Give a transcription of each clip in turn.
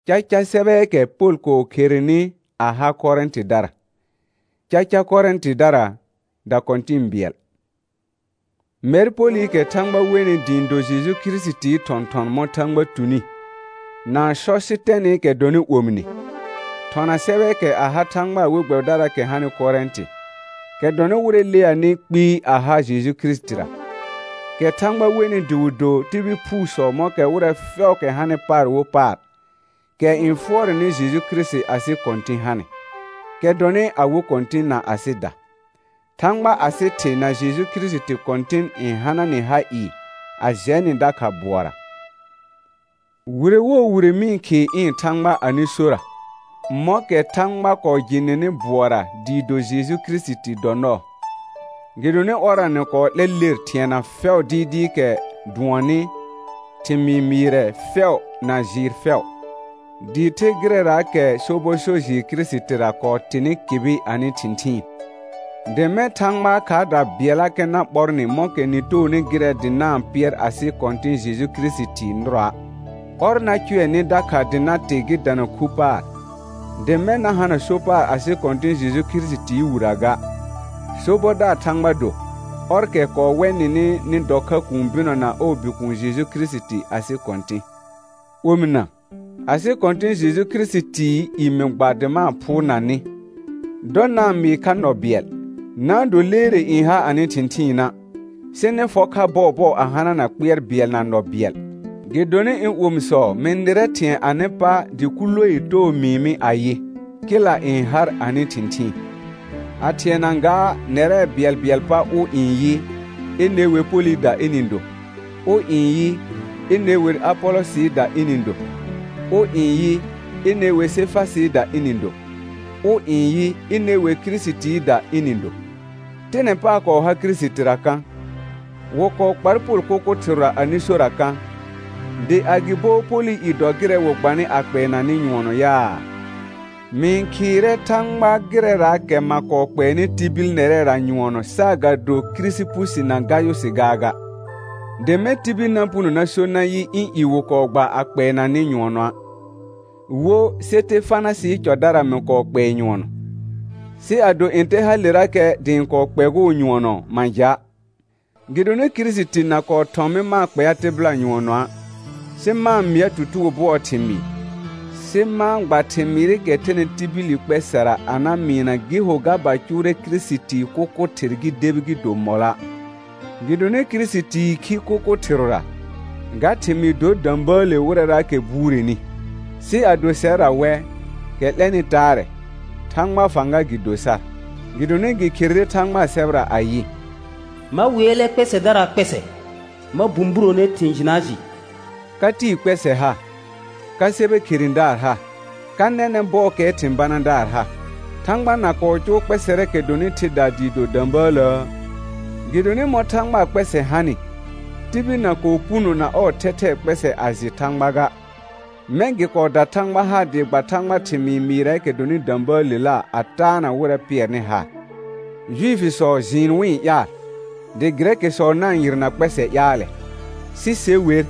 Caca sebe ke Paul ko kerini aha Korinti dara. Caca Korinti dara da kontin biel. Mer Poli ke tangba weni dindo Jesu Kristi ton mo tangba tuni. Na shositeni ke doni omni. Tona sebe ke aha tangba wugbe dara ke hani Korinti. Ke doni wure lea ni kpi aha Jesu Kristi ra. Ke tangba weni dudo tibi puso mo ke wure feo ke hani par wo par. Ke infore ni Jesu Kristi asi kontin hani. Ke doni awu kontin na asida. Tangba asiti na Jesu Kristi kontin in hana ni hai a jeni daka buara. Wure wo wure min ki in tangba anisora. Mo ke tangba ko jinini buara dido Jesu Kristi dono. Gidoni ora ne ko lelir tiena feo didi ke duani timimire feo na jir feo. Di te grera ke sobo soji Kristi ra ko tini kibi ani tintin. Deme tangma ka da biela ke na borni moke ni to ni gire di na Pierre asi kontin Jesu Kristi nra. Or na kue ni daka di na tegi dana kupa. Deme na hana sopa asi kontin Jesu Kristi uraga. Sobo da tangma do. Or ke ko weni ni doka kumbino na obi kun Jesu Kristi asi kontin. Omina. Asi kontin Jesu Kristi imengbadema puna ni. Dona mi kanobiel. Na do lere inha ani tintina. Sene foka bobo ahana na kwer biel na no biel. Gedone in umso mendere tien anepa di kulo ito mimi aye. Kila inhar ani tintin. Atienanga nere biel pa o inyi. Enewe Polida inindo. O inyi enewe Apolosi da inindo. O inyi enewe Sefasi da inindo. O inyi enewe Kristi da inindo. Tene pa ko ha Kristi raka. Woko parpul koko tira anisora kan. De agibo Poli idogire wogbani akpe na ni nyono ya. Min kire tangba gire rake mako kwe ni tibil nere ra nyono saga do Krisipusi na gayo sigaga. De me tibil na punu na shona yi in iwoko gba akpe na ni nyono. Wo sete fana si chodara mko kwe nyono. Si ado inte halira ke din ko kpego nyono manja. Gidone Kristi na ko tome ma kpe atebla nyono. Se ma mia tutu bo otimi. Se ma ngba temire ke tene tibili kpesara ana mina giho gaba chure Kristi koko tergi debigi do mola. Gidone Kristi ki koko terora. Ga temi do dambale wurara ke buri ni. Si ado sera we ke leni tare. Tangma fanga gidosar. Gidone gikirre tangma sebra ayi. Ma wele pese dara pese. Ma bumburo ne tinjinaji. Kati pese ha. Kasebe kirindar ha. Kanene boke timbanandar ha. Tangma na kojo pese reke doni tida dido dambala. Gidone mo tangma pese hani. Tibi na kopunu na o tete pese azi tangma ga. Mengi ko da tangma ha de batangma timi mire ke doni damba lila atana wura pierne ha. Juifi so zinwin ya. De greke so nan yirna kwese yale. Si se wer.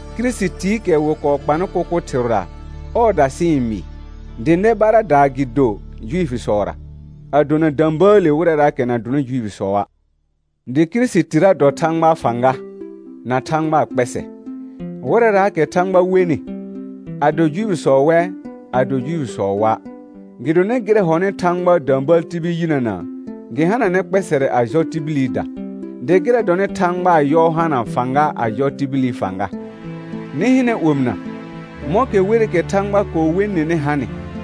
Kristi ke woko kpano koko tira. O da simi. De nebara da gido juifi sora. Adona damba le wura rake na dona juifi sowa. De Kristi tira do tangma fanga. Na tangma kwese. Wura rake tangma weni. Adoju sowe, adoju sowa. Gidone gire hone tangba dambal tibi yinana. Gihana ne kwesere ajo tibilida. De gire done tangba yohana fanga ajo tibili fanga. Nihine umna. Moke wire ke tangba ko wenne ne hani.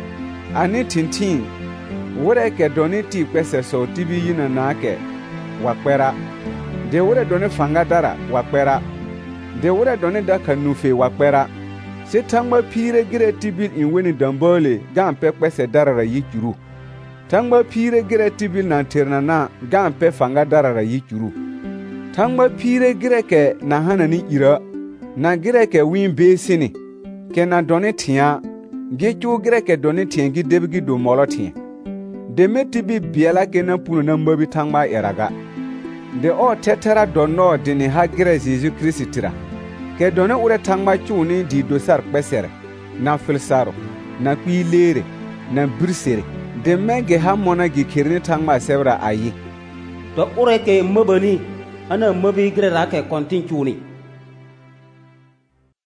Ani tintin. Wire ke done ti kwese so tibi yinana ke wakwera. De wire done fanga dara wakwera. De wire done daka nufe wakwera. Se tangba pire gire tibil in weni dambole gampe kwese darara yikuru. Tangba pire gire tibil na terna gampe fanga darara yikuru. Tangba pire gire ke na hana ni ira. Na gire ke win besini. Ke na doni tiya. Gechu gire ke doni tiya gi debgi do molo tiya. Deme tibi biela ke na punu na mbabi tangba eraga. De o tetera dono dini ha gire Jesu Kristi tira. Ke done ure tangma chuni di dosar pesere. na filsaro, na kpi leere, na birsere. De menge ha mona gi kirni tangma sebra ayi. To ure ke mabani ana mabi grera ke kontin chuni.